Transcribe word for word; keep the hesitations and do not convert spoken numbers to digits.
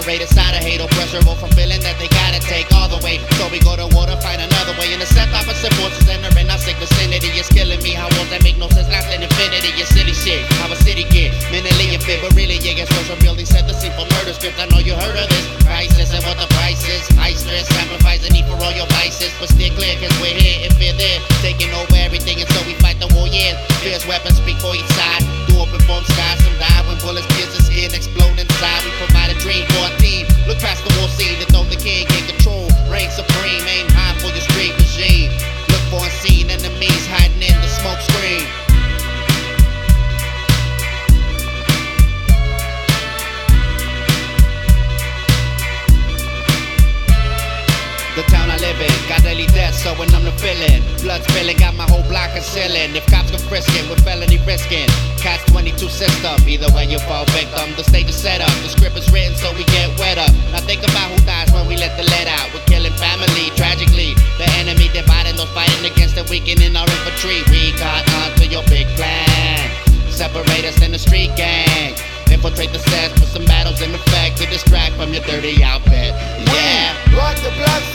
Separated side of hate, oppressor, from feeling that they gotta take all the way. So we go to war to find another way. Intercept opposite forces, entering our sick vicinity. It's killing me. How wars that make no sense last in infinity. Your city shit, how a city get mentally unfit, but really yeah, guess social building set the scene for murder script. I know you heard of this. Priceless and what the price is. High stress, sacrifice the need for all your vices, but still clear cause we're here and fear there, taking over everything, and so we fight the war. Yeah, fierce weapons speak for each side. Do open form skies, some die when bullets pierce the skin, explode inside. We provide a dream for a team. Look past the war scene, the throne the king, gain control, reign supreme, aim high for your street regime. Look for unseen enemies hiding in the smoke screen. The town I live in, got daily death, so when I'm the feeling, blood spilling, got my whole block concealing. If cops go frisking, with felony risking, catch twenty-two system, either way you fall victim. The stage is set up, the script is written so we get wet up. Now think about who dies when we let the lead out. We're killing family, tragically, the enemy dividing those fighting against the weakening our infantry. We got onto your big plan, separate us in the street gang, infiltrate the sets, put some battles in effect to distract from your dirty outfit. Yeah, we brought the blood